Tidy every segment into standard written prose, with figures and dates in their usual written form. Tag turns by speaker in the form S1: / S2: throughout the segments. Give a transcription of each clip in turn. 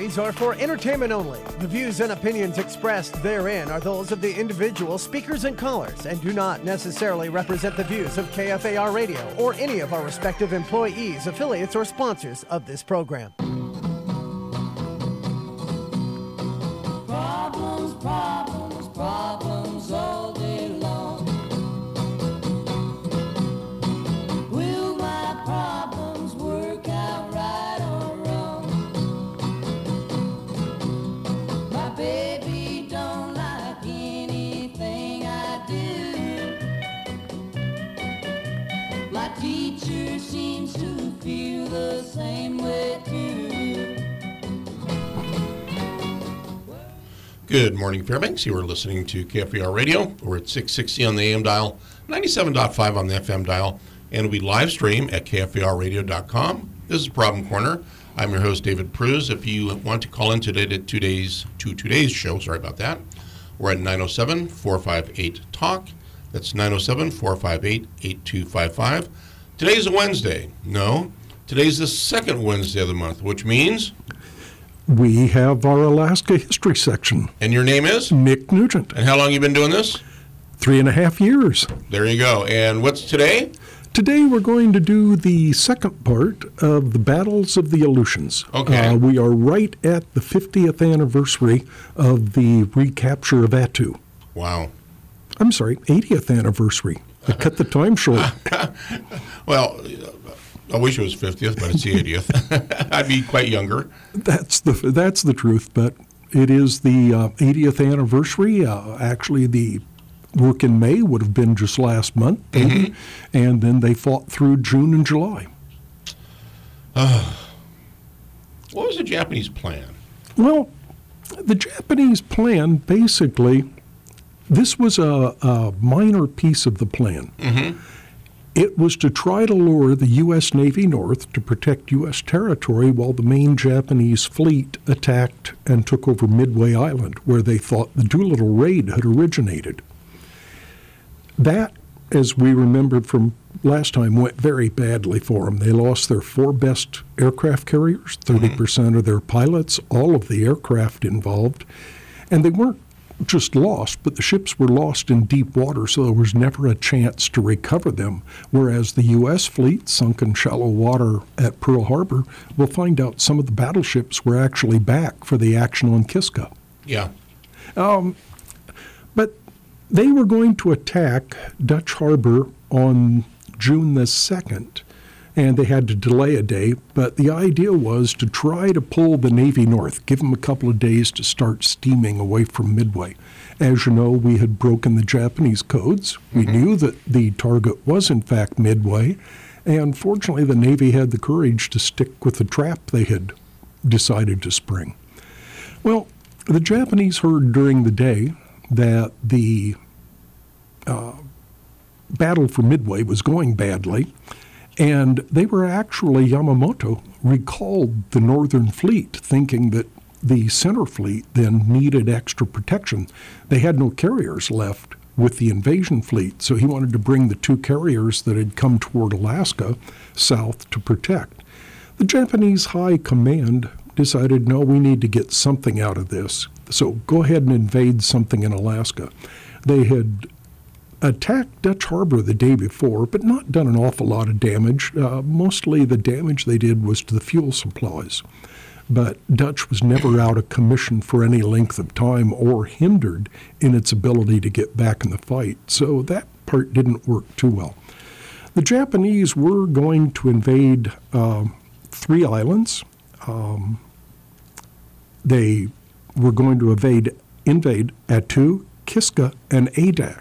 S1: commentaries are for entertainment only. The views and opinions expressed therein are those of the individual speakers and callers and do not necessarily represent the views of KFAR Radio or any of our respective employees, affiliates, or sponsors of this program.
S2: Problems, problems, problems all day long. Will my problems work out right or wrong? My baby don't like anything I do. My teacher seems to feel the same way too.
S3: Good morning, Fairbanks. You are listening to KFAR Radio. We're at 660 on the AM dial, 97.5 on the FM dial, and we live stream at KFARradio.com. This is Problem Corner. I'm your host, David Pruz. If you want to call in today to today's show, sorry about that, we're at 907-458-TALK. That's 907-458-8255. Today's a Wednesday. No, today's the second Wednesday of the month, which means...
S4: we have our Alaska history section.
S3: And your name is?
S4: Nick Nugent.
S3: And how long have you been doing this?
S4: 3.5 years.
S3: There you go. And what's today?
S4: Today we're going to do the second part of the Battles of the Aleutians.
S3: Okay.
S4: We are right at the 50th anniversary of the recapture of Attu.
S3: Wow.
S4: I'm sorry, 80th anniversary. I cut the time short.
S3: Well, I wish it was 50th, but it's the 80th. I'd be quite younger.
S4: That's the truth, but it is the 80th anniversary. Actually, the work in May would have been just last month, and then they fought through June and July.
S3: What was the Japanese plan?
S4: Well, the Japanese plan, basically, this was a minor piece of the plan. Mm-hmm. It was to try to lure the U.S. Navy north to protect U.S. territory while the main Japanese fleet attacked and took over Midway Island, where they thought the Doolittle raid had originated. That, as we remembered from last time, went very badly for them. They lost their 4 best aircraft carriers, 30% of their pilots, all of the aircraft involved, and they weren't just lost, but the ships were lost in deep water, so there was never a chance to recover them, whereas the U.S. fleet sunk in shallow water at Pearl Harbor. We'll find out some of the battleships were actually back for the action on Kiska.
S3: Yeah.
S4: But they were going to attack Dutch Harbor on June the 2nd, and they had to delay a day, but the idea was to try to pull the Navy north, give them a couple of days to start steaming away from Midway. As you know, we had broken the Japanese codes. We knew that the target was, in fact, Midway, and fortunately the Navy had the courage to stick with the trap they had decided to spring. Well, the Japanese heard during the day that the battle for Midway was going badly, and they were actually, Yamamoto recalled the Northern Fleet, thinking that the Center Fleet then needed extra protection. They had no carriers left with the invasion fleet, so he wanted to bring the 2 carriers that had come toward Alaska south to protect. The Japanese High Command decided, no, we need to get something out of this, so go ahead and invade something in Alaska. They had attacked Dutch Harbor the day before, but not done an awful lot of damage. Mostly the damage they did was to the fuel supplies. But Dutch was never out of commission for any length of time or hindered in its ability to get back in the fight. So that part didn't work too well. The Japanese were going to invade 3 islands. They were going to invade Attu, Kiska, and Adak.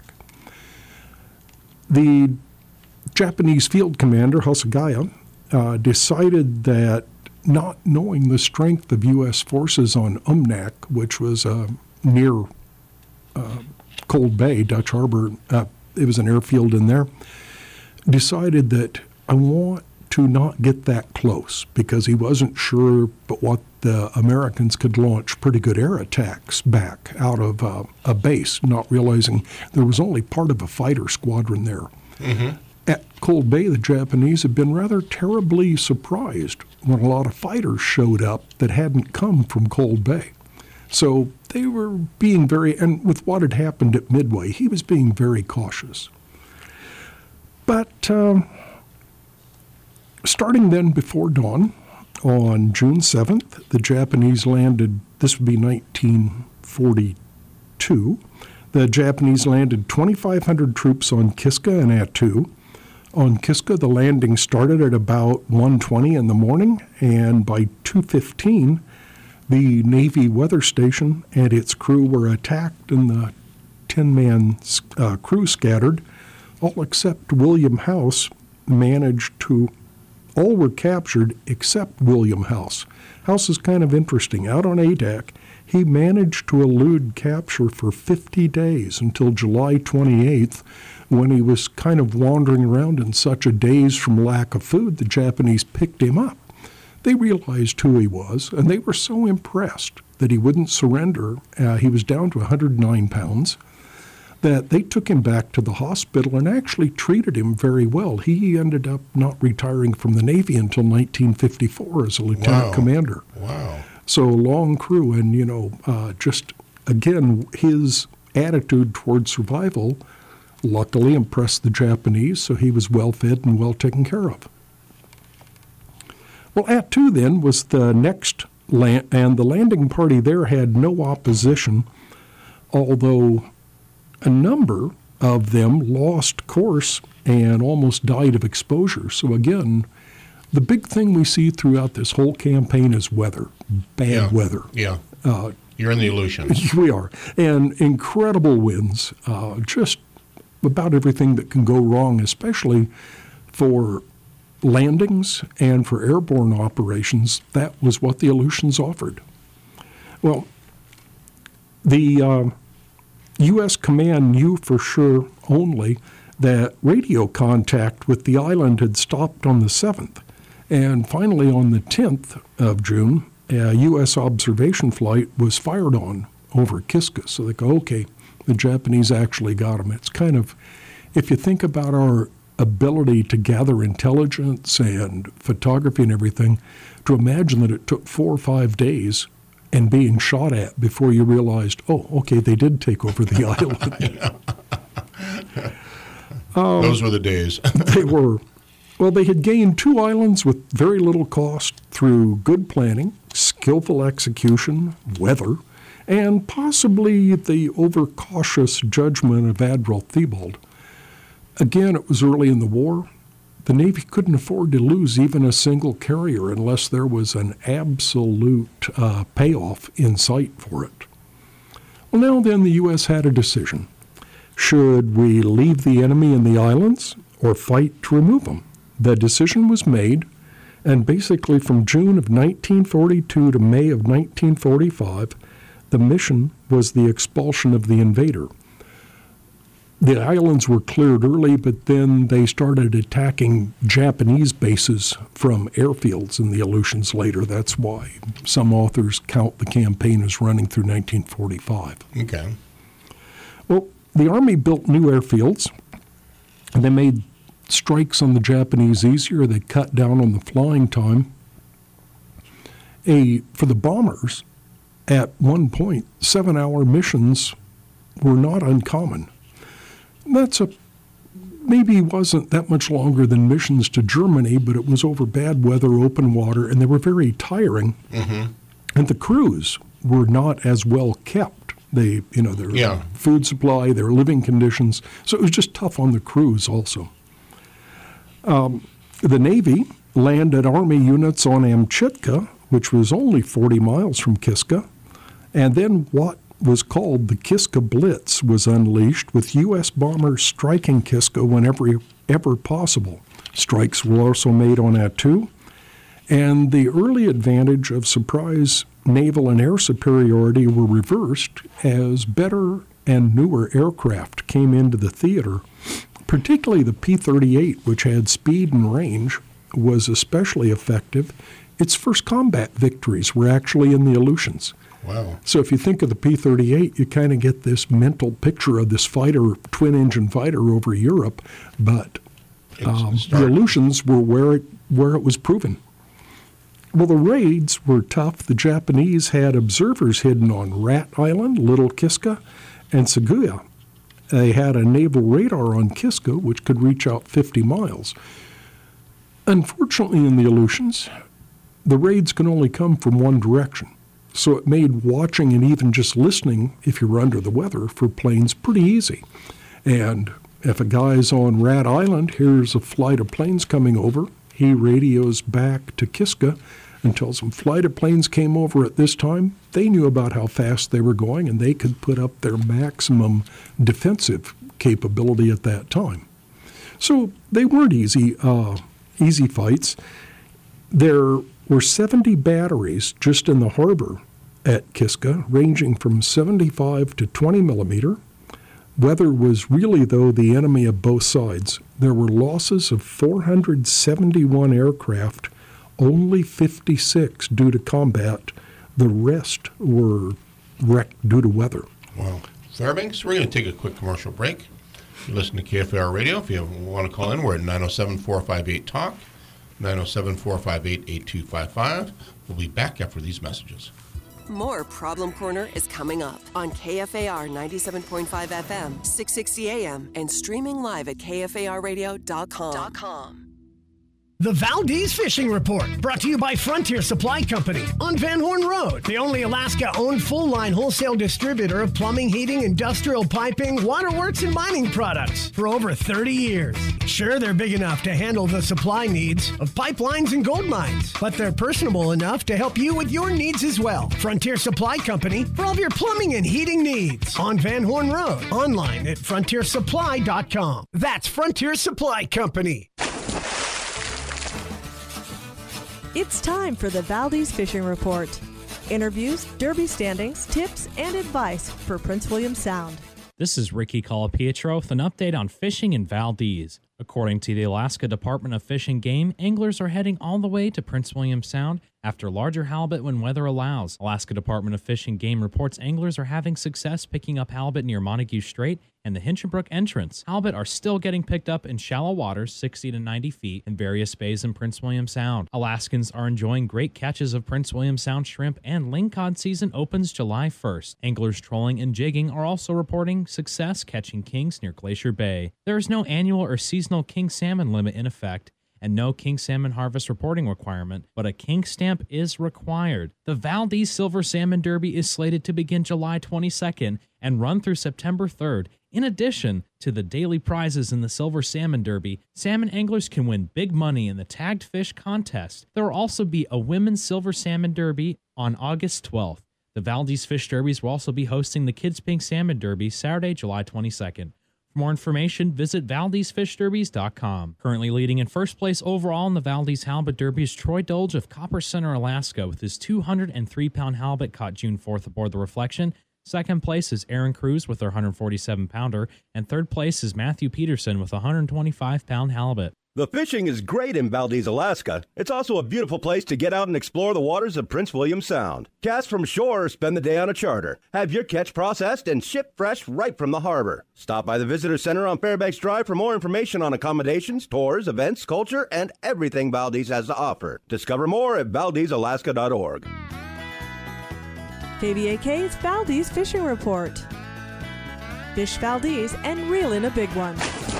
S4: The Japanese field commander, Hosagaya, decided that not knowing the strength of U.S. forces on Umnak, which was near Cold Bay, Dutch Harbor, it was an airfield in there, decided that I want to not get that close because he wasn't sure but what the Americans could launch pretty good air attacks back out of a base, not realizing there was only part of a fighter squadron there. at Cold Bay, the Japanese had been rather terribly surprised when a lot of fighters showed up that hadn't come from Cold Bay. So they were being and with what had happened at Midway, he was being very cautious. But starting then before dawn, on June 7th, the Japanese landed, this would be 1942, the Japanese landed 2,500 troops on Kiska and Attu. On Kiska, the landing started at about 1:20 in the morning, and by 2:15, the Navy weather station and its crew were attacked and the 10-man crew scattered. All except William House all were captured except William House. House is kind of interesting. Out on Adak, he managed to elude capture for 50 days until July 28th, when he was kind of wandering around in such a daze from lack of food, the Japanese picked him up. They realized who he was, and they were so impressed that he wouldn't surrender. He was down to 109 pounds, that they took him back to the hospital and actually treated him very well. He ended up not retiring from the Navy until 1954 as a lieutenant commander.
S3: Wow.
S4: So long crew, and, just, again, his attitude towards survival luckily impressed the Japanese, so he was well fed and well taken care of. Well, Attu then was the next land, and the landing party there had no opposition, although a number of them lost course and almost died of exposure. So again, the big thing we see throughout this whole campaign is weather, bad weather.
S3: Yeah, you're in the Aleutians.
S4: We are. And incredible winds, just about everything that can go wrong, especially for landings and for airborne operations. That was what the Aleutians offered. Well, the U.S. command knew for sure only that radio contact with the island had stopped on the 7th. And finally, on the 10th of June, a U.S. observation flight was fired on over Kiska. So they go, okay, the Japanese actually got them. It's kind of, if you think about our ability to gather intelligence and photography and everything, to imagine that it took 4 or 5 days and being shot at before you realized, oh, okay, they did take over the island.
S3: Those were the days.
S4: They were. Well, they had gained 2 islands with very little cost through good planning, skillful execution, weather, and possibly the overcautious judgment of Admiral Thibault. Again, it was early in the war. The Navy couldn't afford to lose even a single carrier unless there was an absolute payoff in sight for it. Well, now then, the U.S. had a decision. Should we leave the enemy in the islands or fight to remove them? The decision was made, and basically from June of 1942 to May of 1945, the mission was the expulsion of the invader. The islands were cleared early, but then they started attacking Japanese bases from airfields in the Aleutians later. That's why some authors count the campaign as running through 1945.
S3: Okay.
S4: Well, the Army built new airfields, and they made strikes on the Japanese easier. They cut down on the flying time. For the bombers, at one point, 7-hour missions were not uncommon. That's maybe wasn't that much longer than missions to Germany, but it was over bad weather, open water, and they were very tiring. Mm-hmm. And the crews were not as well kept. Their food supply, their living conditions. So it was just tough on the crews also. The Navy landed Army units on Amchitka, which was only 40 miles from Kiska, and then what was called the Kiska Blitz was unleashed, with U.S. bombers striking Kiska whenever ever possible. Strikes were also made on Attu, and the early advantage of surprise naval and air superiority were reversed as better and newer aircraft came into the theater. Particularly the P-38, which had speed and range, was especially effective. Its first combat victories were actually in the Aleutians.
S3: Wow.
S4: So if you think of the P-38, you kind of get this mental picture of this fighter, twin-engine fighter over Europe, but The Aleutians were where it was proven. Well, the raids were tough. The Japanese had observers hidden on Rat Island, Little Kiska, and Seguya. They had a naval radar on Kiska, which could reach out 50 miles. Unfortunately, in the Aleutians, the raids can only come from one direction. So it made watching and even just listening, if you were under the weather, for planes pretty easy. And if a guy's on Rat Island, here's a flight of planes coming over, he radios back to Kiska and tells them flight of planes came over at this time. They knew about how fast they were going, and they could put up their maximum defensive capability at that time. So they weren't easy fights. There were 70 batteries just in the harbor at Kiska, ranging from 75 to 20 millimeter. Weather was really, though, the enemy of both sides. There were losses of 471 aircraft, only 56 due to combat. The rest were wrecked due to weather.
S3: Wow. Fairbanks, we're going to take a quick commercial break. You listen to KFAR Radio. If you want to call in, we're at 907-458-TALK, 907-458-8255. We'll be back after these messages.
S5: More Problem Corner is coming up on KFAR 97.5 FM, 660 AM, and streaming live at KFARradio.com.
S1: The Valdez Fishing Report, brought to you by Frontier Supply Company on Van Horn Road, the only Alaska-owned full-line wholesale distributor of plumbing, heating, industrial piping, waterworks, and mining products for over 30 years. Sure, they're big enough to handle the supply needs of pipelines and gold mines, but they're personable enough to help you with your needs as well. Frontier Supply Company for all of your plumbing and heating needs on Van Horn Road, online at frontiersupply.com. That's Frontier Supply Company.
S6: It's time for the Valdez Fishing Report. Interviews, derby standings, tips, and advice for Prince William Sound.
S7: This is Ricky Colapietro with an update on fishing in Valdez. According to the Alaska Department of Fish and Game, anglers are heading all the way to Prince William Sound after larger halibut when weather allows. Alaska Department of Fish and Game reports anglers are having success picking up halibut near Montague Strait and the Hinchinbrook entrance. Halibut are still getting picked up in shallow waters 60 to 90 feet in various bays in Prince William Sound. Alaskans are enjoying great catches of Prince William Sound shrimp, and lingcod season opens July 1st. Anglers trolling and jigging are also reporting success catching kings near Glacier Bay. There is no annual or seasonal king salmon limit in effect, and no king salmon harvest reporting requirement, but a king stamp is required. The Valdez Silver Salmon Derby is slated to begin July 22nd and run through September 3rd. In addition to the daily prizes in the Silver Salmon Derby, salmon anglers can win big money in the Tagged Fish Contest. There will also be a Women's Silver Salmon Derby on August 12th. The Valdez Fish Derbies will also be hosting the Kids Pink Salmon Derby Saturday, July 22nd. For more information, visit ValdezFishDerbies.com. Currently leading in first place overall in the Valdez Halibut Derby is Troy Dolge of Copper Center, Alaska, with his 203-pound halibut caught June 4th aboard the Reflection. Second place is Aaron Cruz with their 147-pounder, and third place is Matthew Peterson with a 125-pound halibut.
S8: The fishing is great in Valdez, Alaska. It's also a beautiful place to get out and explore the waters of Prince William Sound. Cast from shore or spend the day on a charter. Have your catch processed and shipped fresh right from the harbor. Stop by the Visitor Center on Fairbanks Drive for more information on accommodations, tours, events, culture, and everything Valdez has to offer. Discover more at valdezalaska.org.
S6: KVAK's Valdez Fishing Report. Fish Valdez and reel in a big one.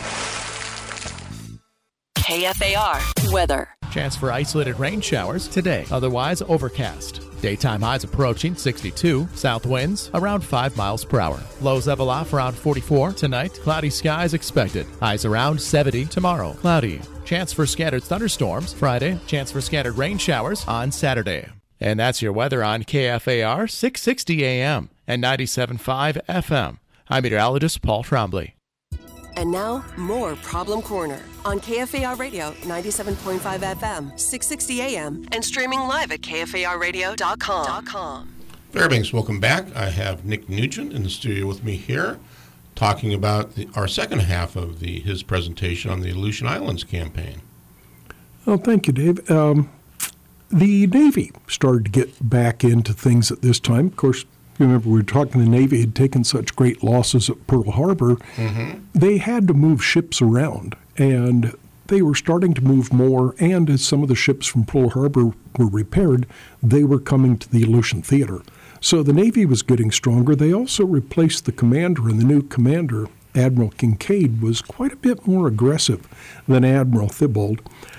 S5: KFAR weather.
S9: Chance for isolated rain showers today, otherwise overcast. Daytime highs approaching 62, south winds around 5 miles per hour. Lows level off around 44 tonight. Cloudy skies expected. Highs around 70 tomorrow. Cloudy. Chance for scattered thunderstorms Friday. Chance for scattered rain showers on Saturday. And that's your weather on KFAR 660 AM and 97.5 FM. I'm meteorologist Paul Trombley.
S5: And now, more Problem Corner on KFAR Radio 97.5 FM, 660 AM, and streaming live at KFARradio.com.
S3: Fairbanks, welcome back. I have Nick Nugent in the studio with me here talking about our second half of his presentation on the Aleutian Islands campaign.
S4: Oh, thank you, Dave. The Navy started to get back into things at this time. Of course, remember we were talking, the Navy had taken such great losses at Pearl Harbor. Mm-hmm. They had to move ships around, and they were starting to move more, and as some of the ships from Pearl Harbor were repaired, they were coming to the Aleutian Theater. So the Navy was getting stronger. They also replaced the commander, and the new commander, Admiral Kinkaid, was quite a bit more aggressive than Admiral Thibault.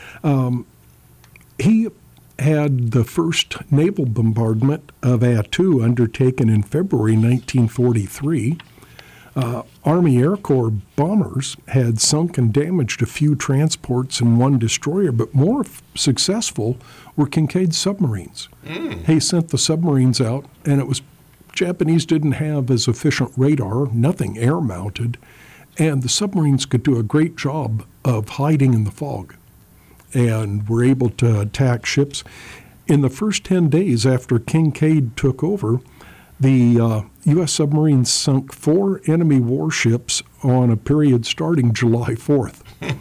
S4: He had the first naval bombardment of Attu undertaken in February 1943. Army Air Corps bombers had sunk and damaged a few transports and one destroyer, but more successful were Kinkaid's submarines. He sent the submarines out, and it was Japanese didn't have as efficient radar, nothing air-mounted, and the submarines could do a great job of hiding in the fog and were able to attack ships. In the first 10 days after Kinkaid took over, the U.S. submarines sunk 4 enemy warships on a period starting July 4th.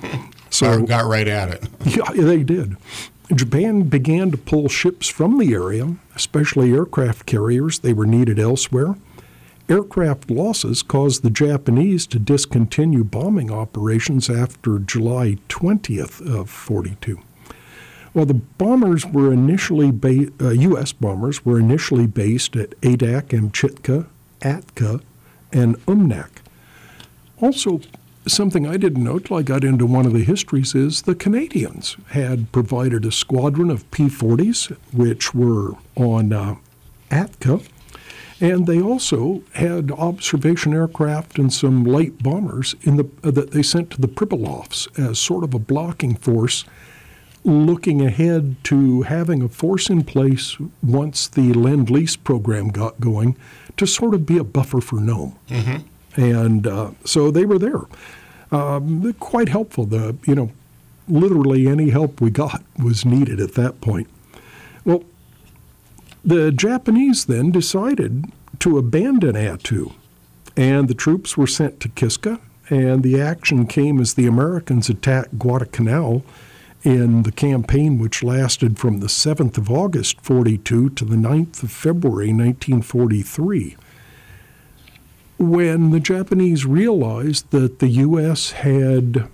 S3: So got right at it.
S4: Yeah, they did. Japan began to pull ships from the area, especially aircraft carriers. They were needed elsewhere. Aircraft losses caused the Japanese to discontinue bombing operations after July 20th of 42. Well, the bombers were initially U.S. bombers were initially based at Adak, Amchitka, Atka, and Umnak. Also, something I didn't know till I got into one of the histories is the Canadians had provided a squadron of P-40s, which were on Atka, and they also had observation aircraft and some light bombers that they sent to the Pribilofs as sort of a blocking force, looking ahead to having a force in place once the Lend-Lease program got going to sort of be a buffer for Nome. And so they were there. They're quite helpful. Literally any help we got was needed at that point. Well, the Japanese then decided to abandon Attu, and the troops were sent to Kiska, and the action came as the Americans attacked Guadalcanal in the campaign which lasted from the 7th of August 42 to the 9th of February 1943. When the Japanese realized that the U.S. had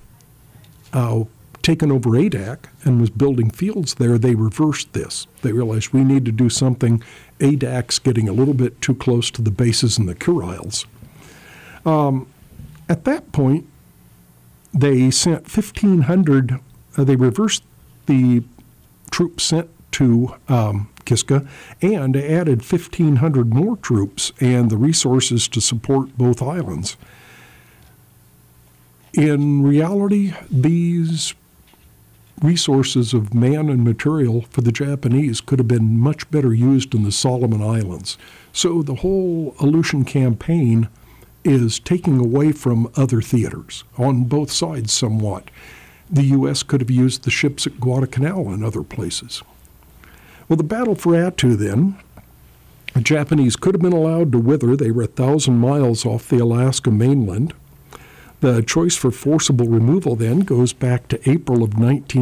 S4: taken over Adak and was building fields there, they reversed this. They realized we need to do something. Adak's getting a little bit too close to the bases in the Kuriles. At that point, they sent 1,500. They reversed the troops sent to Kiska and added 1,500 more troops and the resources to support both islands. In reality, these resources of man and material for the Japanese could have been much better used in the Solomon Islands. So the whole Aleutian campaign is taking away from other theaters on both sides somewhat. The U.S. could have used the ships at Guadalcanal and other places. Well, the battle for Attu then, the Japanese could have been allowed to wither. They were 1,000 miles off the Alaska mainland. The choice for forcible removal then goes back to April of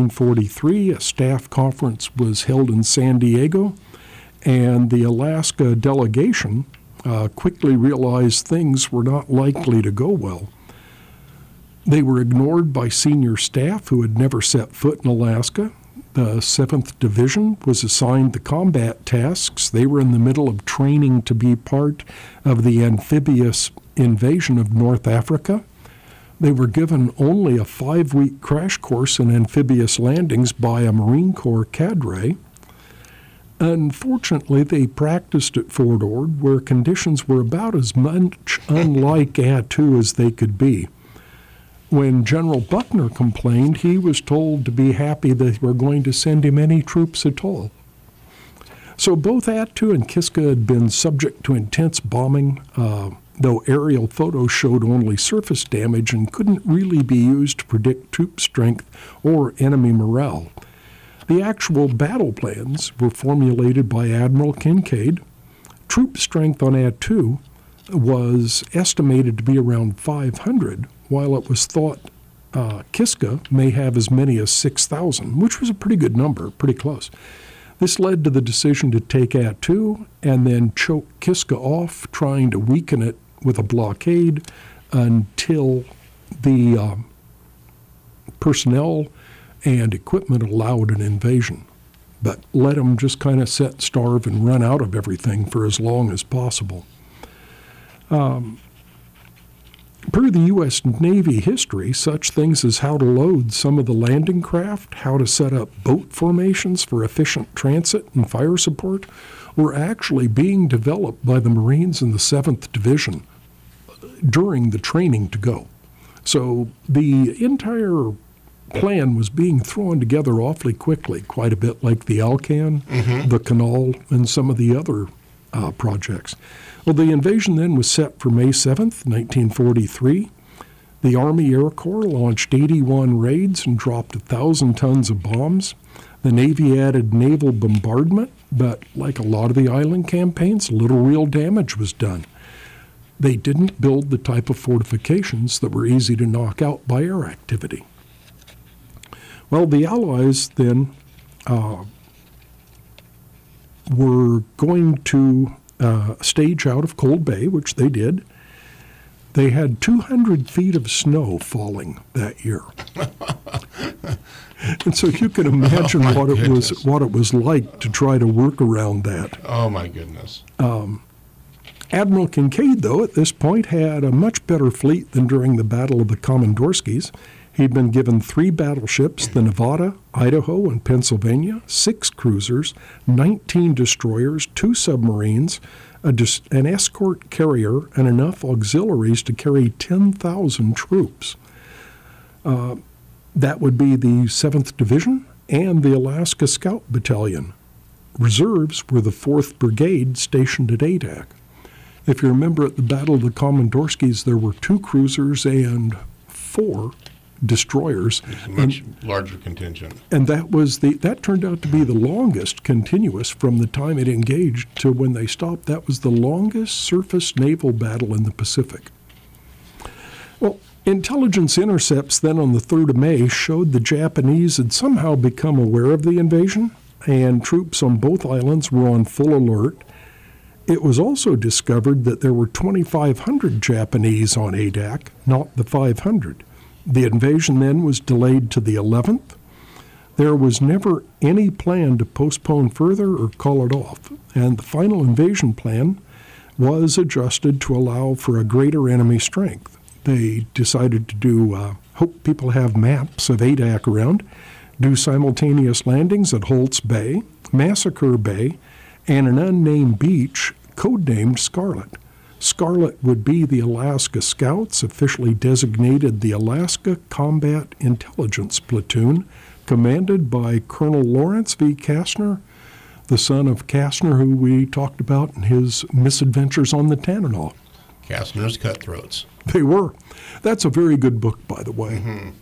S4: 1943. A staff conference was held in San Diego, and the Alaska delegation quickly realized things were not likely to go well. They were ignored by senior staff who had never set foot in Alaska. The 7th Division was assigned the combat tasks. They were in the middle of training to be part of the amphibious invasion of North Africa. They were given only a 5-week crash course in amphibious landings by a Marine Corps cadre. Unfortunately, they practiced at Fort Ord, where conditions were about as much unlike Attu as they could be. When General Buckner complained, he was told to be happy that they were going to send him any troops at all. So both Attu and Kiska had been subject to intense bombing, though aerial photos showed only surface damage and couldn't really be used to predict troop strength or enemy morale. The actual battle plans were formulated by Admiral Kinkaid. Troop strength on Attu was estimated to be around 500, while it was thought Kiska may have as many as 6,000, which was a pretty good number, pretty close. This led to the decision to take Attu and then choke Kiska off, trying to weaken it with a blockade until the personnel and equipment allowed an invasion. But let them just kind of sit, starve, and run out of everything for as long as possible. Per the U.S. Navy history, such things as how to load some of the landing craft, how to set up boat formations for efficient transit and fire support, were actually being developed by the Marines in the 7th Division during the training to go. So the entire plan was being thrown together awfully quickly, quite a bit like the Alcan, the Canal, and some of the other projects. Well, the invasion then was set for May 7th, 1943. The Army Air Corps launched 81 raids and dropped 1,000 tons of bombs. The Navy added naval bombardment, but like a lot of the island campaigns, little real damage was done. They didn't build the type of fortifications that were easy to knock out by air activity. Well, the Allies then were going to stage out of Cold Bay, which they did. They had 200 feet of snow falling that year. And so you can imagine what it was like to try to work around that.
S3: Oh, my goodness.
S4: Admiral Kinkaid, though, at this point had a much better fleet than during the Battle of the Komondorskis. He'd been given 3 battleships, the Nevada, Idaho, and Pennsylvania, 6 cruisers, 19 destroyers, 2 submarines, an escort carrier, and enough auxiliaries to carry 10,000 troops. That would be the 7th Division and the Alaska Scout Battalion. Reserves were the 4th Brigade stationed at Adak. If you remember, at the Battle of the Komondorskis, there were 2 cruisers and 4 destroyers.
S3: It's a much larger contingent.
S4: And that turned out to be the longest continuous from the time it engaged to when they stopped. That was the longest surface naval battle in the Pacific. Well, intelligence intercepts then on the 3rd of May showed the Japanese had somehow become aware of the invasion, and troops on both islands were on full alert. It was also discovered that there were 2,500 Japanese on Adak, not the 500. The invasion then was delayed to the 11th. There was never any plan to postpone further or call it off, and the final invasion plan was adjusted to allow for a greater enemy strength. They decided to do, hope people have maps of Adak around, do simultaneous landings at Holtz Bay, Massacre Bay, and an unnamed beach codenamed Scarlet. Scarlet would be the Alaska Scouts, officially designated the Alaska Combat Intelligence Platoon, commanded by Colonel Lawrence V. Kastner, the son of Kastner, who we talked about in his misadventures on the Tanana.
S3: Kastner's Cutthroats.
S4: They were. That's a very good book, by the way.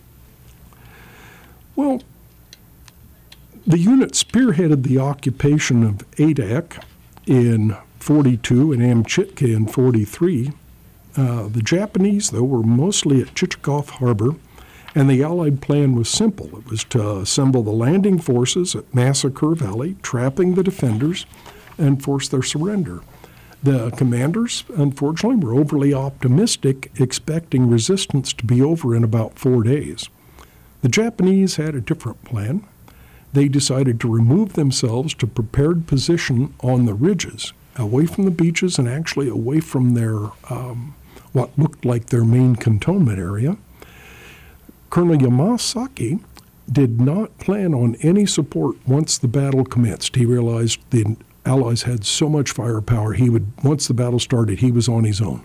S4: Well, the unit spearheaded the occupation of Adak in 42 and Amchitka in 43. The Japanese, though, were mostly at Chichikov Harbor, and the Allied plan was simple. It was to assemble the landing forces at Massacre Valley, trapping the defenders, and force their surrender. The commanders, unfortunately, were overly optimistic, expecting resistance to be over in about 4 days. The Japanese had a different plan. They decided to remove themselves to prepared position on the ridges, away from the beaches and actually away from their what looked like their main cantonment area. Colonel Yamasaki did not plan on any support once the battle commenced. He realized the Allies had so much firepower, once the battle started, he was on his own.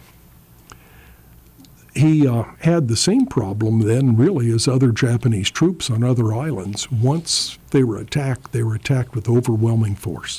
S4: He had the same problem then, really, as other Japanese troops on other islands. Once they were attacked with overwhelming force.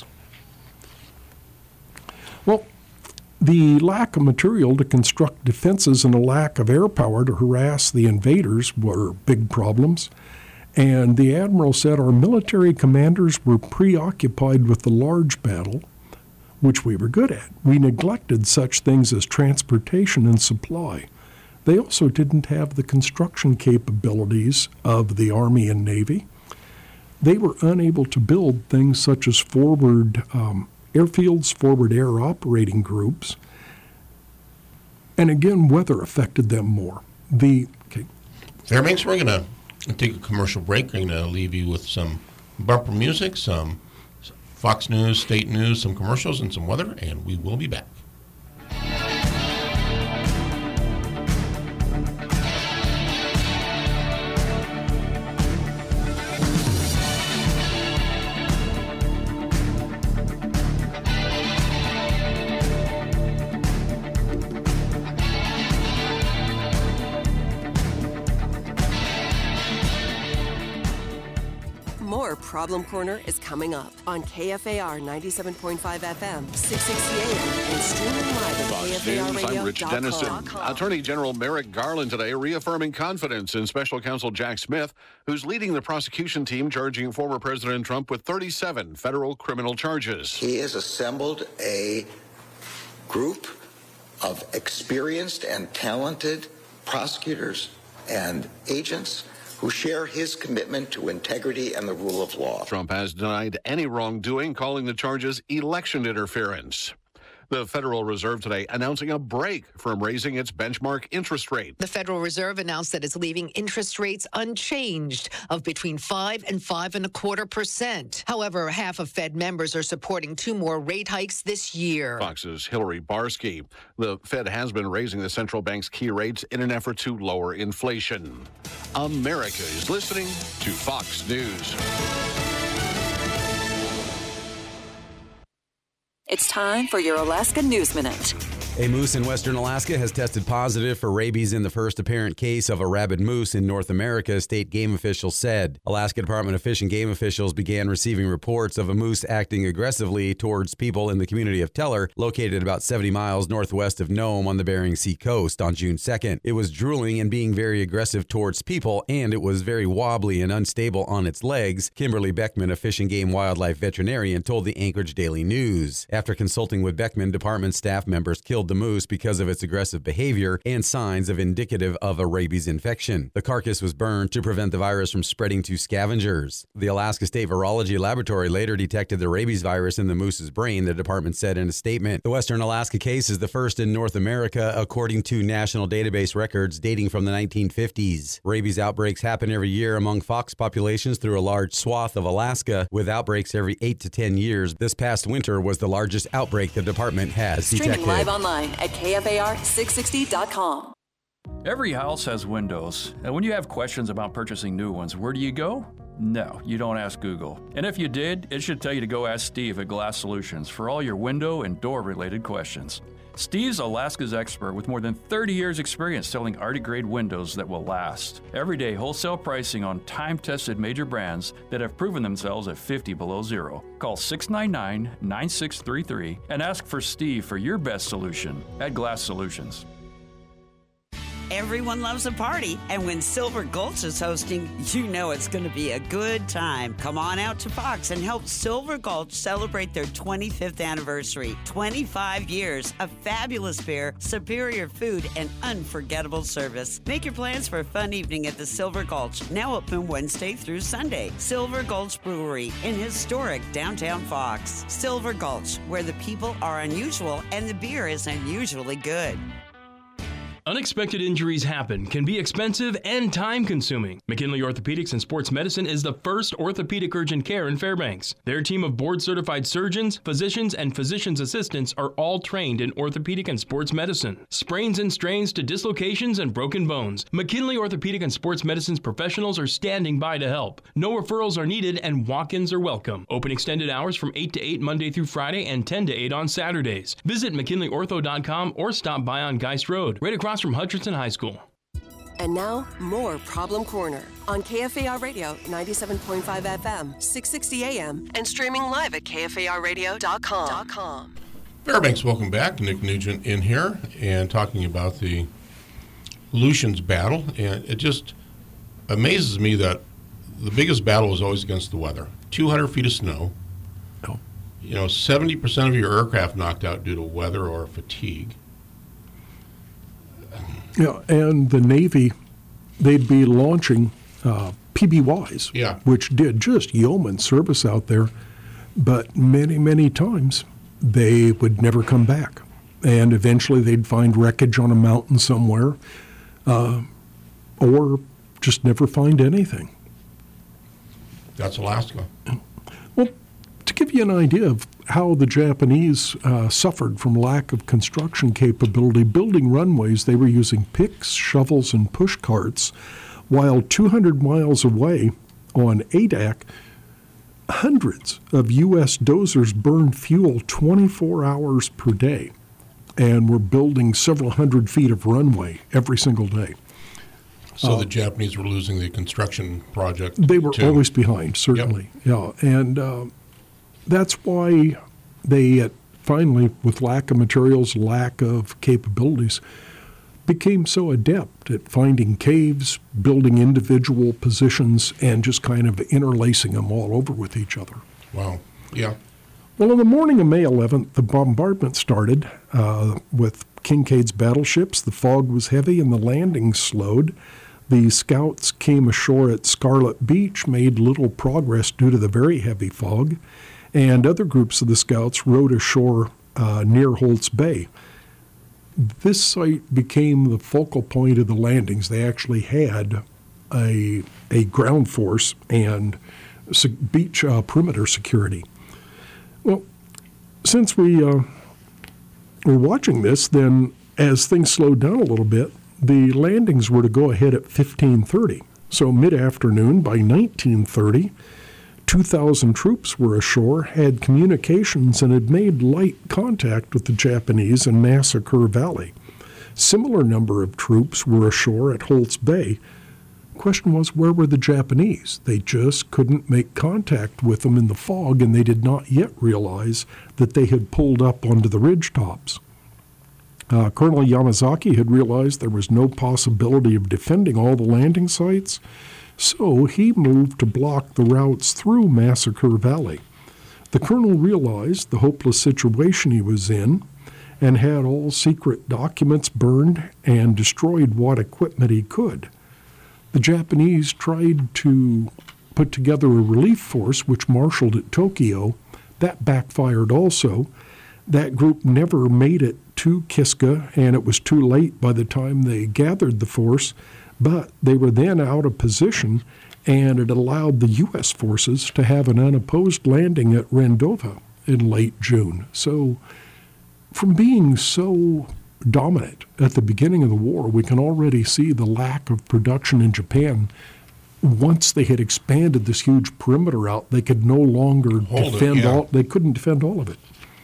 S4: Well, the lack of material to construct defenses and a lack of air power to harass the invaders were big problems. And the admiral said our military commanders were preoccupied with the large battle, which we were good at. We neglected such things as transportation and supply. They also didn't have the construction capabilities of the Army and Navy. They were unable to build things such as forward airfields, forward air operating groups. And again, weather affected them more.
S3: Fairbanks, we're going to and take a commercial break. I'm going to leave you with some bumper music, some Fox News, state news, some commercials, and some weather, and we will be back.
S5: Problem Corner is coming up on KFAR 97.5 FM, 660 AM, and streaming live at KFARradio.com.
S10: I'm Rich Dennison. Attorney General Merrick Garland today reaffirming confidence in Special Counsel Jack Smith, who's leading the prosecution team charging former President Trump with 37 federal criminal charges.
S11: He has assembled a group of experienced and talented prosecutors and agents who share his commitment to integrity and the rule of law.
S10: Trump has denied any wrongdoing, calling the charges election interference. The Federal Reserve today announcing a break from raising its benchmark interest rate.
S12: The Federal Reserve announced that it's leaving interest rates unchanged of between 5 and 5.25%. However, half of Fed members are supporting 2 more rate hikes this year.
S10: Fox's Hillary Barsky. The Fed has been raising the central bank's key rates in an effort to lower inflation. America is listening to Fox News.
S13: It's time for your Alaska News Minute.
S14: A moose in western Alaska has tested positive for rabies in the first apparent case of a rabid moose in North America, state game officials said. Alaska Department of Fish and Game officials began receiving reports of a moose acting aggressively towards people in the community of Teller, located about 70 miles northwest of Nome on the Bering Sea coast on June 2nd. It was drooling and being very aggressive towards people, and it was very wobbly and unstable on its legs, Kimberly Beckman, a Fish and Game wildlife veterinarian, told the Anchorage Daily News. After consulting with Beckman, department staff members killed the moose because of its aggressive behavior and signs of indicative of a rabies infection. The carcass was burned to prevent the virus from spreading to scavengers. The Alaska State Virology Laboratory later detected the rabies virus in the moose's brain, the department said in a statement. The Western Alaska case is the first in North America, according to national database records dating from the 1950s. Rabies outbreaks happen every year among fox populations through a large swath of Alaska, with outbreaks every 8 to 10 years. This past winter was the largest outbreak the department has detected.
S13: Streaming live online at KFAR660.com.
S15: Every house has windows, and when you have questions about purchasing new ones, where do you go? No, you don't ask Google. And if you did, it should tell you to go ask Steve at Glass Solutions for all your window and door-related questions. Steve's Alaska's expert with more than 30 years experience selling Arctic-grade windows that will last. Everyday wholesale pricing on time-tested major brands that have proven themselves at 50 below zero. Call 699-9633 and ask for Steve for your best solution at Glass Solutions.
S16: Everyone loves a party, and when Silver Gulch is hosting, you know it's going to be a good time. Come on out to Fox and help Silver Gulch celebrate their 25th anniversary. 25 years of fabulous beer, superior food, and unforgettable service. Make your plans for a fun evening at the Silver Gulch, now open Wednesday through Sunday. Silver Gulch Brewery in historic downtown Fox. Silver Gulch, where the people are unusual and the beer is unusually good.
S17: Unexpected injuries happen, can be expensive and time-consuming. McKinley Orthopedics and Sports Medicine is the first orthopedic urgent care in Fairbanks. Their team of board-certified surgeons, physicians, and physician's assistants are all trained in orthopedic and sports medicine. Sprains and strains to dislocations and broken bones. McKinley Orthopedic and Sports Medicine's professionals are standing by to help. No referrals are needed and walk-ins are welcome. Open extended hours from 8 to 8 Monday through Friday and 10 to 8 on Saturdays. Visit McKinleyOrtho.com or stop by on Geist Road, right across from Hutchinson High School.
S5: And now, more Problem Corner on KFAR Radio 97.5 FM, 660 AM, and streaming live at KFARradio.com.
S3: Fairbanks, welcome back. Nick Nugent in here and talking about the Aleutians battle. And it just amazes me that the biggest battle is always against the weather. 200 feet of snow.
S4: Oh.
S3: 70% of your aircraft knocked out due to weather or fatigue.
S4: Yeah, and the Navy, they'd be launching PBYs, which did just yeoman service out there, but many, many times they would never come back. And eventually they'd find wreckage on a mountain somewhere, or just never find anything.
S3: That's Alaska.
S4: Well, to give you an idea of how the Japanese suffered from lack of construction capability, building runways, they were using picks, shovels, and push carts, while 200 miles away on Adak, hundreds of U.S. dozers burned fuel 24 hours per day and were building several hundred feet of runway every single day.
S3: So the Japanese were losing the construction project.
S4: They were
S3: too.
S4: always behind, certainly. Yep. Yeah, and that's why they finally, with lack of materials, lack of capabilities, became so adept at finding caves, building individual positions, and just kind of interlacing them all over with each other.
S3: Wow. Yeah.
S4: Well, on the morning of May 11th, the bombardment started with Kinkaid's battleships. The fog was heavy and the landing slowed. The scouts came ashore at Scarlet Beach, made little progress due to the very heavy fog, and other groups of the scouts rowed ashore near Holt's Bay. This site became the focal point of the landings. They actually had a ground force and beach perimeter security. Well, since we were watching this, then as things slowed down a little bit, the landings were to go ahead at 15:30. So mid-afternoon, by 19:30, 2,000 troops were ashore, had communications, and had made light contact with the Japanese in Massacre Valley. Similar number of troops were ashore at Holt's Bay. Question was, where were the Japanese? They just couldn't make contact with them in the fog, and they did not yet realize that they had pulled up onto the ridgetops. Colonel Yamazaki had realized there was no possibility of defending all the landing sites, so he moved to block the routes through Massacre Valley. The colonel realized the hopeless situation he was in and had all secret documents burned and destroyed what equipment he could. The Japanese tried to put together a relief force which marshaled at Tokyo. That backfired also. That group never made it to Kiska, and it was too late by the time they gathered the force, but they were then out of position, and it allowed the U.S. forces to have an unopposed landing at Rendova in late June. So from being so dominant at the beginning of the war, we can already see the lack of production in Japan. Once they had expanded this huge perimeter out, they could no longer they couldn't defend all of it.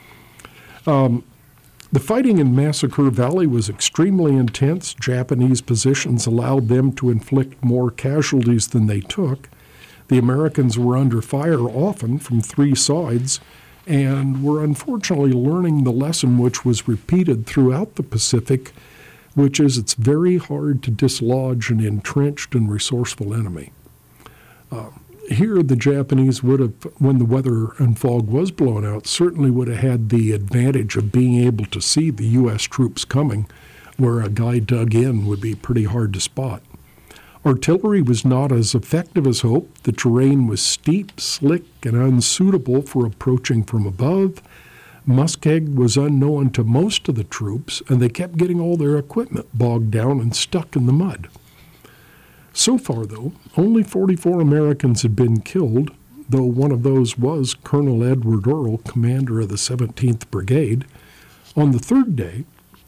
S4: The fighting in Massacre Valley was extremely intense. Japanese positions allowed them to inflict more casualties than they took. The Americans were under fire often from three sides and were unfortunately learning the lesson which was repeated throughout the Pacific, which is it's very hard to dislodge an entrenched and resourceful enemy. Here, the Japanese would have, when the weather and fog was blown out, certainly would have had the advantage of being able to see the U.S. troops coming, where a guy dug in would be pretty hard to spot. Artillery was not as effective as hoped. The terrain was steep, slick, and unsuitable for approaching from above. Muskeg was unknown to most of the troops, and they kept getting all their equipment bogged down and stuck in the mud. So far, though, only 44 Americans had been killed, though one of those was Colonel Edward Earl, commander of the 17th Brigade. On the third day,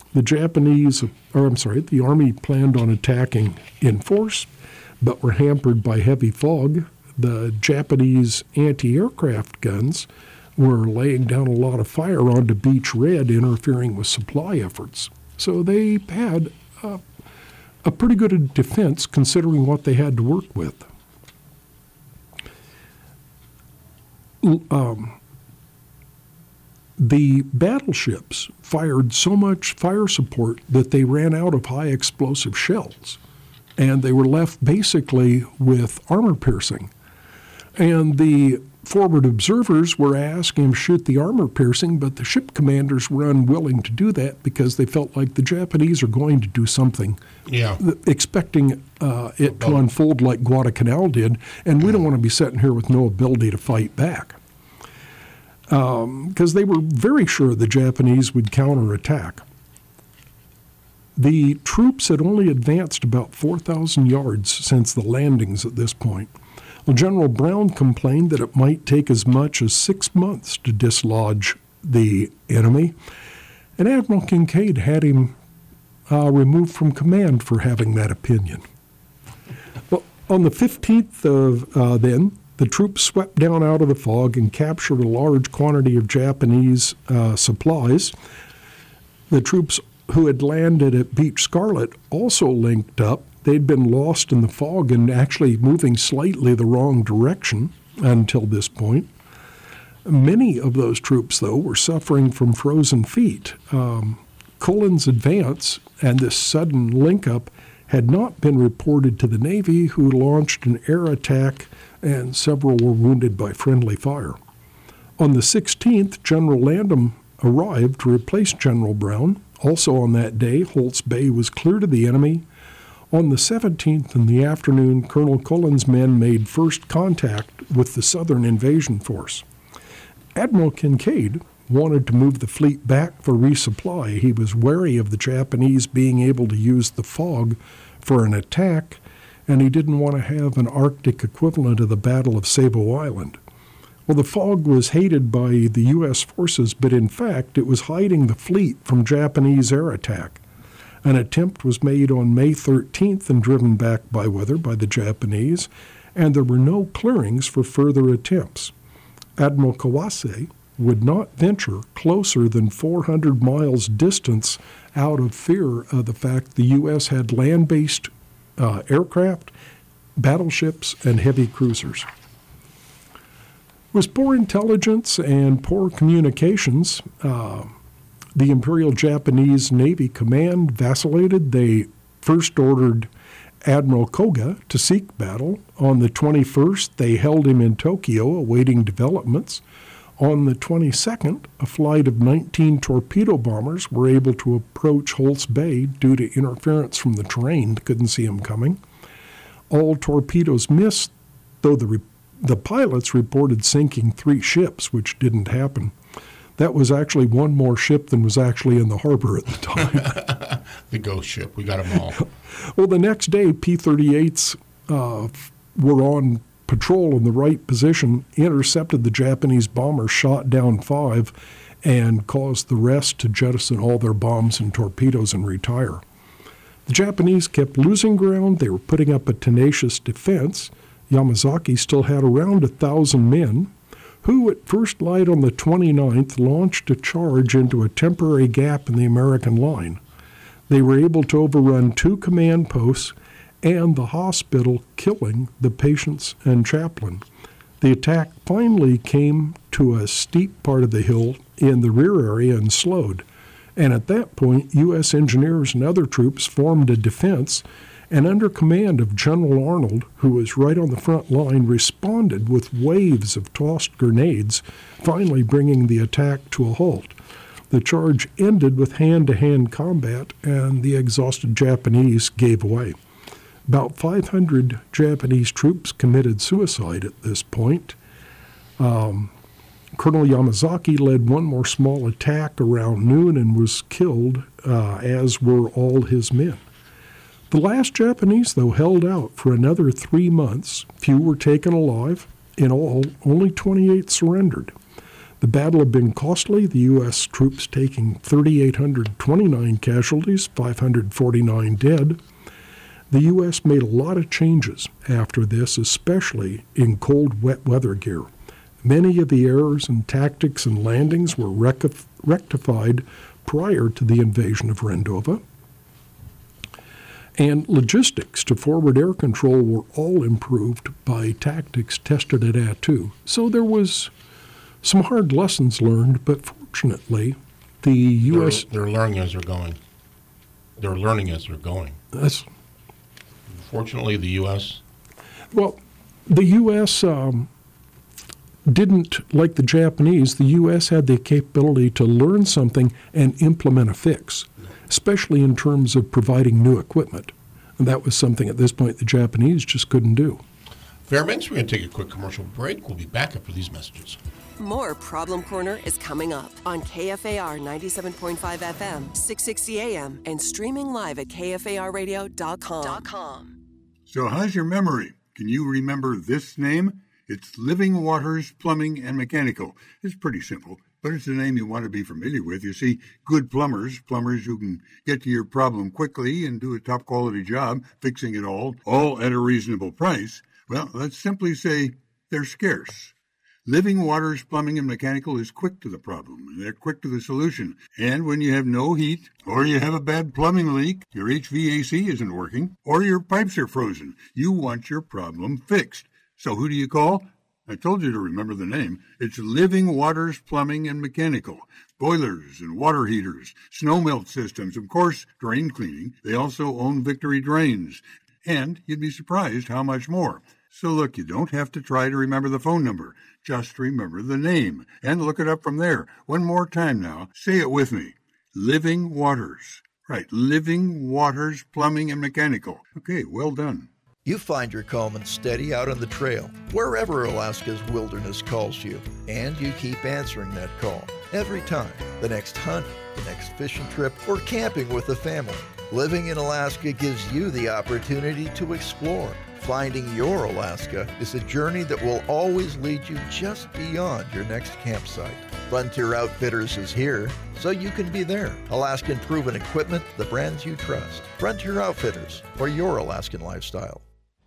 S4: the Army planned on attacking in force, but were hampered by heavy fog. The Japanese anti-aircraft guns were laying down a lot of fire onto Beach Red, interfering with supply efforts. So they had a pretty good defense considering what they had to work with. The battleships fired so much fire support that they ran out of high explosive shells, and they were left basically with armor piercing. And the forward observers were asked to shoot the armor piercing, but the ship commanders were unwilling to do that because they felt like the Japanese are going to do something, expecting it to unfold like Guadalcanal did, and we don't want to be sitting here with no ability to fight back. Because they were very sure the Japanese would counterattack. The troops had only advanced about 4,000 yards since the landings at this point. Well, General Brown complained that it might take as much as 6 months to dislodge the enemy, and Admiral Kinkaid had him removed from command for having that opinion. Well, on the 15th of then, the troops swept down out of the fog and captured a large quantity of Japanese supplies. The troops who had landed at Beach Scarlet also linked up. They'd been lost in the fog and actually moving slightly the wrong direction until this point. Many of those troops, though, were suffering from frozen feet. Cullen's advance and this sudden link-up had not been reported to the Navy, who launched an air attack, and several were wounded by friendly fire. On the 16th, General Landham arrived to replace General Brown. Also on that day, Holt's Bay was clear to the enemy. On the 17th in the afternoon, Colonel Cullen's men made first contact with the Southern invasion force. Admiral Kinkaid wanted to move the fleet back for resupply. He was wary of the Japanese being able to use the fog for an attack, and he didn't want to have an Arctic equivalent of the Battle of Savo Island. Well, the fog was hated by the U.S. forces, but in fact it was hiding the fleet from Japanese air attack. An attempt was made on May 13th and driven back by weather by the Japanese, and there were no clearings for further attempts. Admiral Kawase would not venture closer than 400 miles distance out of fear of the fact the U.S. had land-based aircraft, battleships, and heavy cruisers. With poor intelligence and poor communications, the Imperial Japanese Navy Command vacillated. They first ordered Admiral Koga to seek battle. On the 21st, they held him in Tokyo, awaiting developments. On the 22nd, a flight of 19 torpedo bombers were able to approach Holt's Bay due to interference from the terrain. Couldn't see him coming. All torpedoes missed, though the pilots reported sinking 3 ships, which didn't happen. That was actually one more ship than was actually in the harbor at the time.
S3: The ghost ship. We got them all.
S4: Well, the next day, P-38s were on patrol in the right position, intercepted the Japanese bombers, shot down 5, and caused the rest to jettison all their bombs and torpedoes and retire. The Japanese kept losing ground. They were putting up a tenacious defense. Yamazaki still had around 1,000 men, who at first light on the 29th launched a charge into a temporary gap in the American line. They were able to overrun 2 command posts and the hospital, killing the patients and chaplain. The attack finally came to a steep part of the hill in the rear area and slowed. And at that point, U.S. engineers and other troops formed a defense, and under command of General Arnold, who was right on the front line, responded with waves of tossed grenades, finally bringing the attack to a halt. The charge ended with hand-to-hand combat, and the exhausted Japanese gave way. About 500 Japanese troops committed suicide at this point. Colonel Yamazaki led one more small attack around noon and was killed, as were all his men. The last Japanese, though, held out for another 3 months. Few were taken alive. In all, only 28 surrendered. The battle had been costly, the U.S. troops taking 3,829 casualties, 549 dead. The U.S. made a lot of changes after this, especially in cold, wet weather gear. Many of the errors in tactics and landings were rectified prior to the invasion of Rendova. And logistics to forward air control were all improved by tactics tested at Attu. So there was some hard lessons learned, but fortunately, the U.S.
S3: They're learning as they're going. They're learning as they're going. Fortunately, the U.S.
S4: Well, the U.S. Didn't, like the Japanese, the U.S. had the capability to learn something and implement a fix, especially in terms of providing new equipment. And that was something at this point the Japanese just couldn't do.
S3: Fairbanks, we're going to take a quick commercial break. We'll be back after these messages.
S5: More Problem Corner is coming up on KFAR 97.5 FM, 660 AM, and streaming live at KFARradio.com.
S18: So how's your memory? Can you remember this name? It's Living Waters Plumbing and Mechanical. It's pretty simple, but it's a name you want to be familiar with. You see, good plumbers who can get to your problem quickly and do a top-quality job fixing it all at a reasonable price, well, let's simply say they're scarce. Living Waters Plumbing and Mechanical is quick to the problem, and they're quick to the solution. And when you have no heat, or you have a bad plumbing leak, your HVAC isn't working, or your pipes are frozen, you want your problem fixed. So who do you call? I told you to remember the name. It's Living Waters Plumbing and Mechanical. Boilers and water heaters, snow melt systems, of course, drain cleaning. They also own Victory Drains. And you'd be surprised how much more. So look, you don't have to try to remember the phone number. Just remember the name and look it up from there. One more time now. Say it with me. Living Waters. Right, Living Waters Plumbing and Mechanical. Okay, well done.
S19: You find your calm and steady out on the trail, wherever Alaska's wilderness calls you, and you keep answering that call every time. The next hunt, the next fishing trip, or camping with the family. Living in Alaska gives you the opportunity to explore. Finding your Alaska is a journey that will always lead you just beyond your next campsite. Frontier Outfitters is here, so you can be there. Alaskan proven equipment, the brands you trust. Frontier Outfitters, for your Alaskan lifestyle.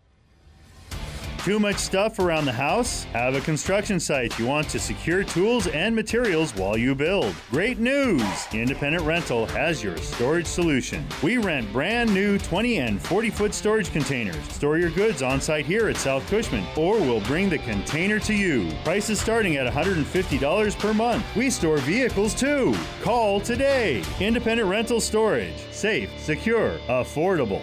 S20: Too much stuff around the house? Have a construction site you want to secure tools and materials while you build. Great news! Independent Rental has your storage solution. We rent brand new 20 and 40-foot storage containers. Store your goods on site here at South Cushman, or we'll bring the container to you. Prices starting at $150 per month. We store vehicles too. Call today. Independent Rental Storage. Safe, secure, affordable.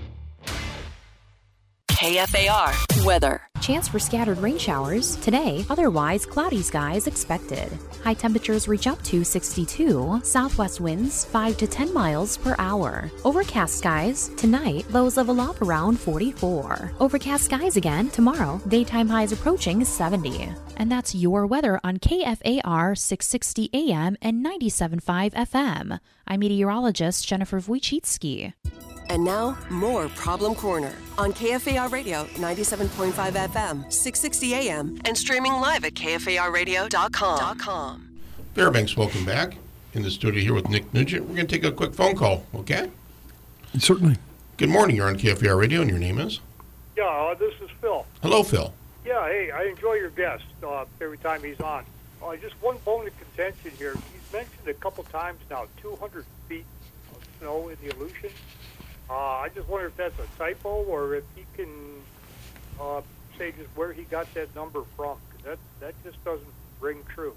S13: KFAR weather.
S21: Chance for scattered rain showers today, otherwise cloudy skies expected. High temperatures reach up to 62, southwest winds 5 to 10 miles per hour. Overcast skies tonight, lows level off around 44. Overcast skies again tomorrow, daytime highs approaching 70. And that's your weather on KFAR 660 AM and 97.5 FM. I'm meteorologist Jennifer Wojcicki.
S5: And now, more Problem Corner on KFAR Radio 97.5 FM, 660 AM, and streaming live at KFARradio.com.
S3: Fairbanks, welcome back. In the studio here with Nick Nugent. We're going to take a quick phone call, okay?
S4: Certainly.
S3: Good morning. You're on KFAR Radio, and your name is?
S22: Yeah, this is Phil.
S3: Hello, Phil.
S22: Yeah, hey, I enjoy your guest every time he's on. Just one bone of contention here. He's mentioned a couple times now 200 feet of snow in the Aleutian. I just wonder if that's a typo or if he can say just where he got that number from, because that just doesn't ring true.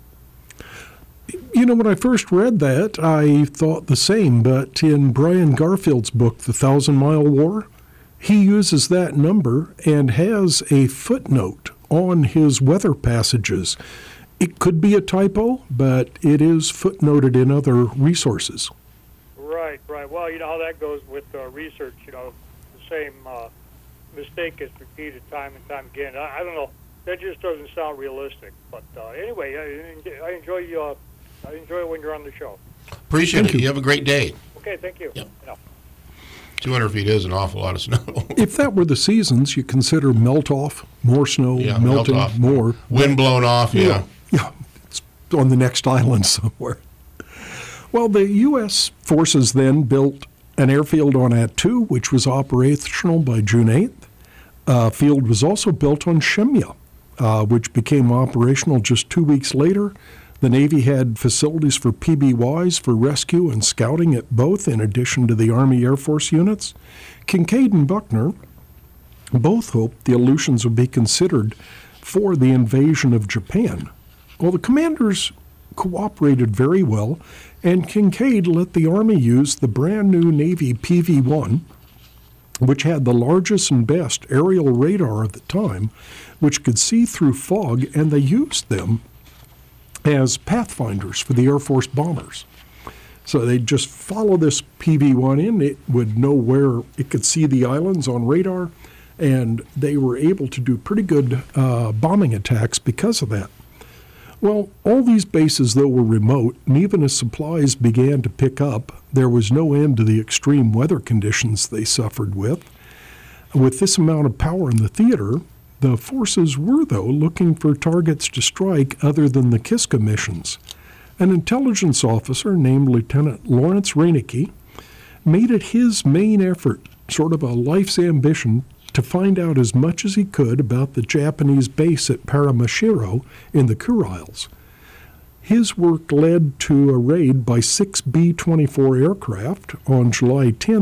S4: You know, when I first read that, I thought the same, but in Brian Garfield's book, The 1,000-Mile War, he uses that number and has a footnote on his weather passages. It could be a typo, but it is footnoted in other resources.
S22: Right. Well, you know how that goes with research. You know, the same mistake is repeated time and time again. I don't know. That just doesn't sound realistic. But anyway, I enjoy you. I enjoy it when you're on the show.
S3: Appreciate it. You have a great day.
S22: Okay, thank you.
S3: Yep. 200 feet is an awful lot of snow.
S4: If that were the seasons, you consider melt off, more snow, melting,
S3: melt off.
S4: more.
S3: Wind blown off, yeah.
S4: Yeah, it's on the next island somewhere. Well, the U.S. forces then built an airfield on Attu, which was operational by June 8th. A field was also built on Shemya, which became operational just 2 weeks later. The Navy had facilities for PBYs for rescue and scouting at both, in addition to the Army Air Force units. Kincaid and Buckner both hoped the Aleutians would be considered for the invasion of Japan. Well, the commanders cooperated very well, and Kincaid let the Army use the brand new Navy PV-1, which had the largest and best aerial radar at the time, which could see through fog, and they used them as pathfinders for the Air Force bombers. So they'd just follow this PV-1 in. It would know where it could see the islands on radar. And they were able to do pretty good bombing attacks because of that. Well, all these bases, though, were remote, and even as supplies began to pick up, there was no end to the extreme weather conditions they suffered with. With this amount of power in the theater, the forces were, though, looking for targets to strike other than the Kiska missions. An intelligence officer named Lieutenant Lawrence Reinecke made it his main effort, sort of a life's ambition, to find out as much as he could about the Japanese base at Paramashiro in the Kurils. His work led to a raid by 6 B-24 aircraft on July 10,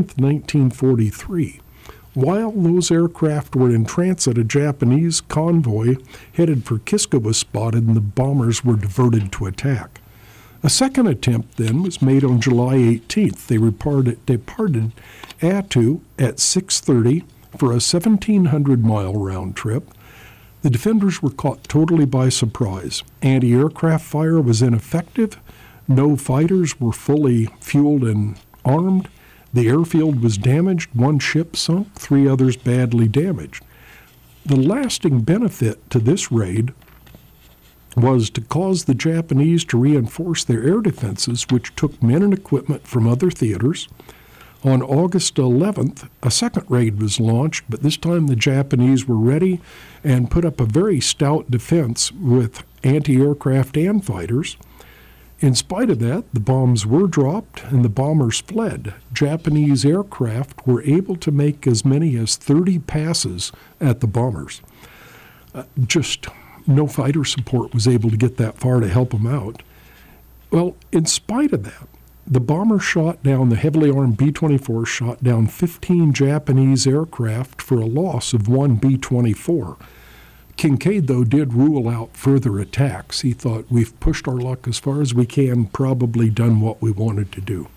S4: 1943. While those aircraft were in transit, a Japanese convoy headed for Kiska was spotted and the bombers were diverted to attack. A second attempt then was made on July 18th. They departed Attu at 6:30 for a 1,700-mile round trip. The defenders were caught totally by surprise. Anti-aircraft fire was ineffective. No fighters were fully fueled and armed. The airfield was damaged. 1 ship sunk, 3 others badly damaged. The lasting benefit to this raid was to cause the Japanese to reinforce their air defenses, which took men and equipment from other theaters. On August 11th, a second raid was launched, but this time the Japanese were ready and put up a very stout defense with anti-aircraft and fighters. In spite of that, the bombs were dropped and the bombers fled. Japanese aircraft were able to make as many as 30 passes at the bombers. Just no fighter support was able to get that far to help them out. Well, in spite of that, the bomber shot down, the heavily armed B-24 shot down 15 Japanese aircraft for a loss of 1 B-24. Kincaid, though, did rule out further attacks. He thought, we've pushed our luck as far as we can, probably done what we wanted to do.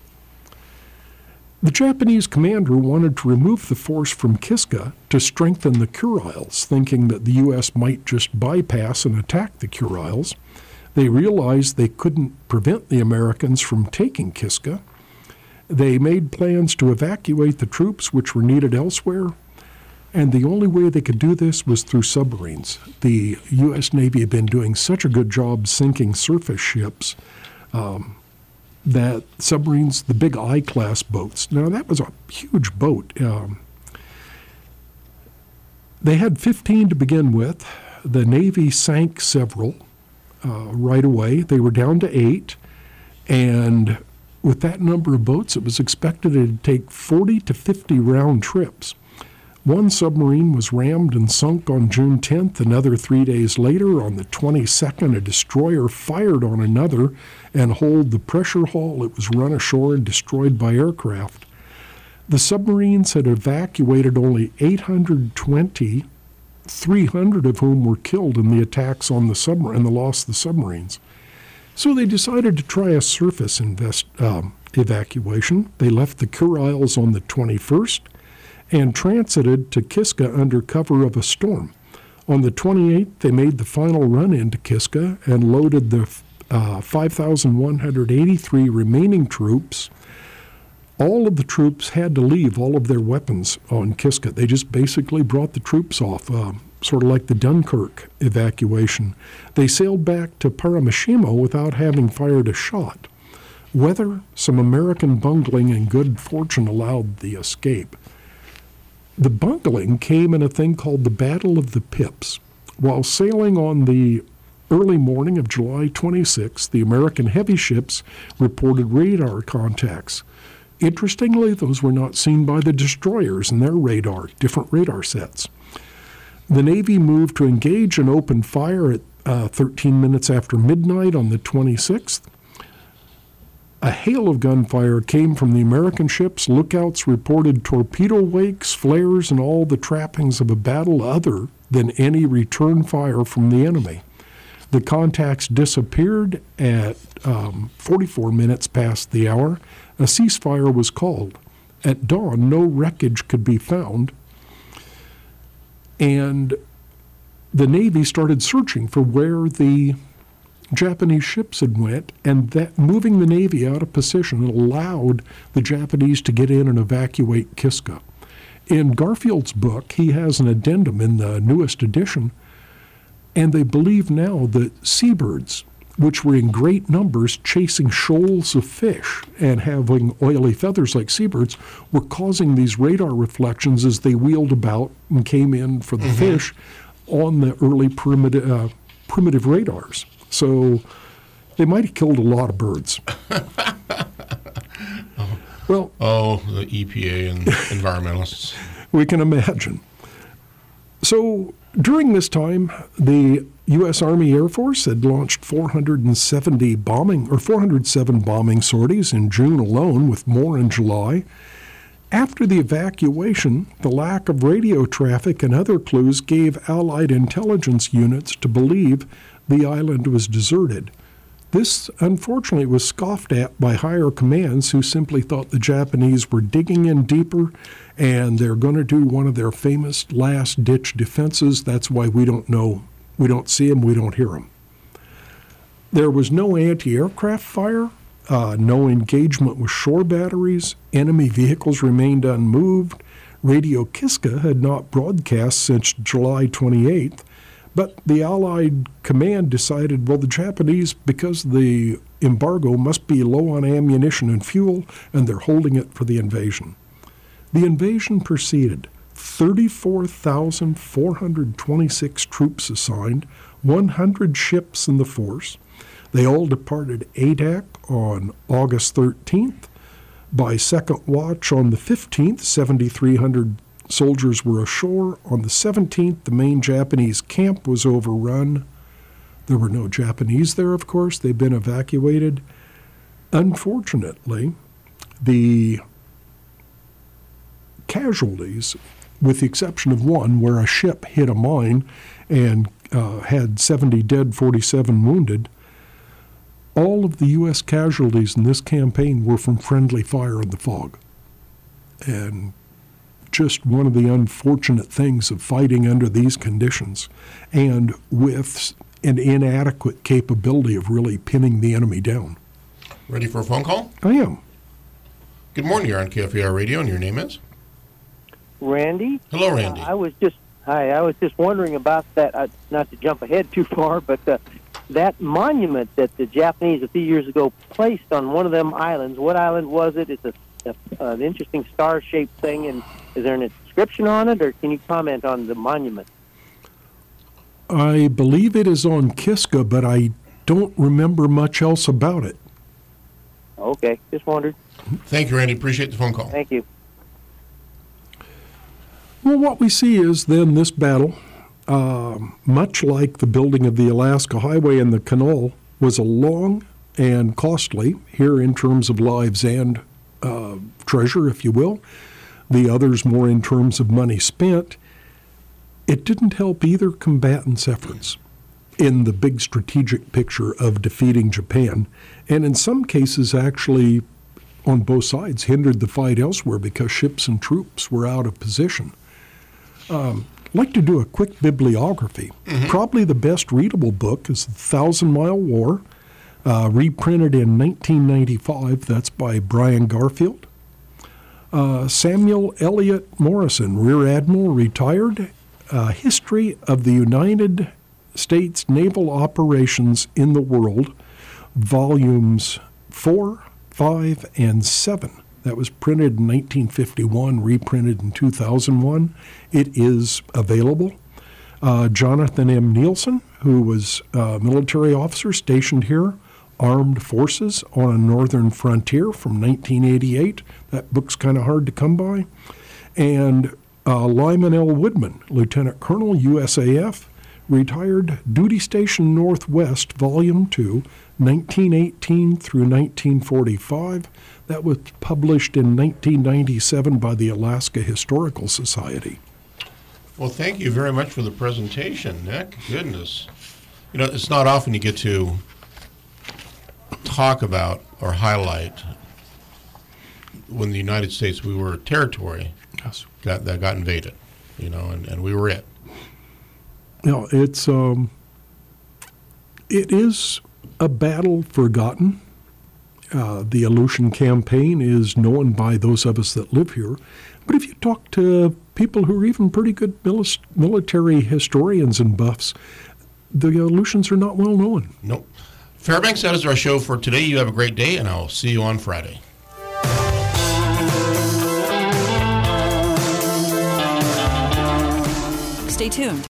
S4: The Japanese commander wanted to remove the force from Kiska to strengthen the Kurils, thinking that the U.S. might just bypass and attack the Kurils. They realized they couldn't prevent the Americans from taking Kiska. They made plans to evacuate the troops which were needed elsewhere, and the only way they could do this was through submarines. The U.S. Navy had been doing such a good job sinking surface ships that submarines, the big I-class boats, now that was a huge boat. They had 15 to begin with. The Navy sank several right away. They were down to 8, and with that number of boats, it was expected to take 40 to 50 round trips. 1 submarine was rammed and sunk on June 10th. Another 3 days later, on the 22nd, a destroyer fired on another and holed the pressure hull. It was run ashore and destroyed by aircraft. The submarines had evacuated only 820, 300 of whom were killed in the attacks on the submarine and the loss of the submarines. So they decided to try a surface evacuation. They left the Kurils on the 21st and transited to Kiska under cover of a storm. On the 28th, they made the final run into Kiska and loaded the 5,183 remaining troops. All of the troops had to leave all of their weapons on Kiska. They just basically brought the troops off, sort of like the Dunkirk evacuation. They sailed back to Paramashimo without having fired a shot. Weather, some American bungling, and good fortune allowed the escape. The bungling came in a thing called the Battle of the Pips. While sailing on the early morning of July 26, the American heavy ships reported radar contacts. Interestingly, those were not seen by the destroyers in their radar, different radar sets. The Navy moved to engage and opened fire at 13 minutes after midnight on the 26th. A hail of gunfire came from the American ships. Lookouts reported torpedo wakes, flares, and all the trappings of a battle other than any return fire from the enemy. The contacts disappeared at 44 minutes past the hour. A ceasefire was called. At dawn, no wreckage could be found, and the Navy started searching for where the Japanese ships had went, and that moving the Navy out of position allowed the Japanese to get in and evacuate Kiska. In Garfield's book, he has an addendum in the newest edition, and they believe now that seabirds, which were in great numbers chasing shoals of fish and having oily feathers like seabirds, were causing these radar reflections as they wheeled about and came in for the fish on the early primitive radars. So they might have killed a lot of birds. Well,
S3: the EPA and environmentalists.
S4: We can imagine. So during this time, the U.S. Army Air Force had launched 407 bombing sorties in June alone, with more in July. After the evacuation, the lack of radio traffic and other clues gave Allied intelligence units to believe the island was deserted. This, unfortunately, was scoffed at by higher commands who simply thought the Japanese were digging in deeper and they're going to do one of their famous last-ditch defenses. That's why we don't know, we don't see them, we don't hear them. There was no anti-aircraft fire, no engagement with shore batteries, enemy vehicles remained unmoved, Radio Kiska had not broadcast since July 28th, but the Allied command decided, well, the Japanese, because the embargo, must be low on ammunition and fuel, and they're holding it for the invasion. The invasion proceeded. 34,426 troops assigned, 100 ships in the force. They all departed Adak on August 13th. By second watch on the 15th, 7,300 soldiers were ashore. On the 17th, the main Japanese camp was overrun. There were no Japanese there, of course. They'd been evacuated. Unfortunately, the casualties, with the exception of one where a ship hit a mine and had 70 dead, 47 wounded, all of the U.S. casualties in this campaign were from friendly fire in the fog. And just one of the unfortunate things of fighting under these conditions and with an inadequate capability of really pinning the enemy down.
S3: Ready for a phone call?
S4: I am.
S3: Good morning. You're on KFAR Radio, and your name is?
S1: Randy.
S3: Hello, Randy.
S1: I was just wondering about that, not to jump ahead too far, but that monument that the Japanese a few years ago placed on one of them islands. What island was it? It's an interesting star-shaped thing, and is there an inscription on it, or can you comment on the monument?
S4: I believe it is on Kiska, but I don't remember much else about it.
S1: Okay, just wondered.
S3: Thank you, Randy. Appreciate the phone call.
S1: Thank you.
S4: Well, what we see is then this battle, much like the building of the Alaska Highway and the Canal, was a long and costly, here in terms of lives and treasure, if you will. The others more in terms of money spent. It didn't help either combatant's efforts in the big strategic picture of defeating Japan, and in some cases actually on both sides hindered the fight elsewhere because ships and troops were out of position. I'd like to do a quick bibliography. Probably the best readable book is The 1,000-Mile War, reprinted in 1995. That's by Brian Garfield. Samuel Eliot Morrison, Rear Admiral, retired. History of the United States Naval Operations in the World, volumes 4, 5, and 7. That was printed in 1951, reprinted in 2001. It is available. Jonathan M. Nielsen, who was a military officer stationed here, Armed Forces on a Northern Frontier from 1988. That book's kind of hard to come by. And Lyman L. Woodman, Lieutenant Colonel, USAF, retired, Duty Station Northwest, Volume 2, 1918 through 1945. That was published in 1997 by the Alaska Historical Society.
S3: Well, thank you very much for the presentation, Nick. Goodness. You know, it's not often you get to talk about or highlight when the United States, we were a territory that got invaded, you know, and we were it.
S4: No, it is a battle forgotten. The Aleutian Campaign is known by those of us that live here. But if you talk to people who are even pretty good military historians and buffs, the Aleutians are not well known.
S3: Nope. Fairbanks, that is our show for today. You have a great day, and I'll see you on Friday.
S13: Stay tuned.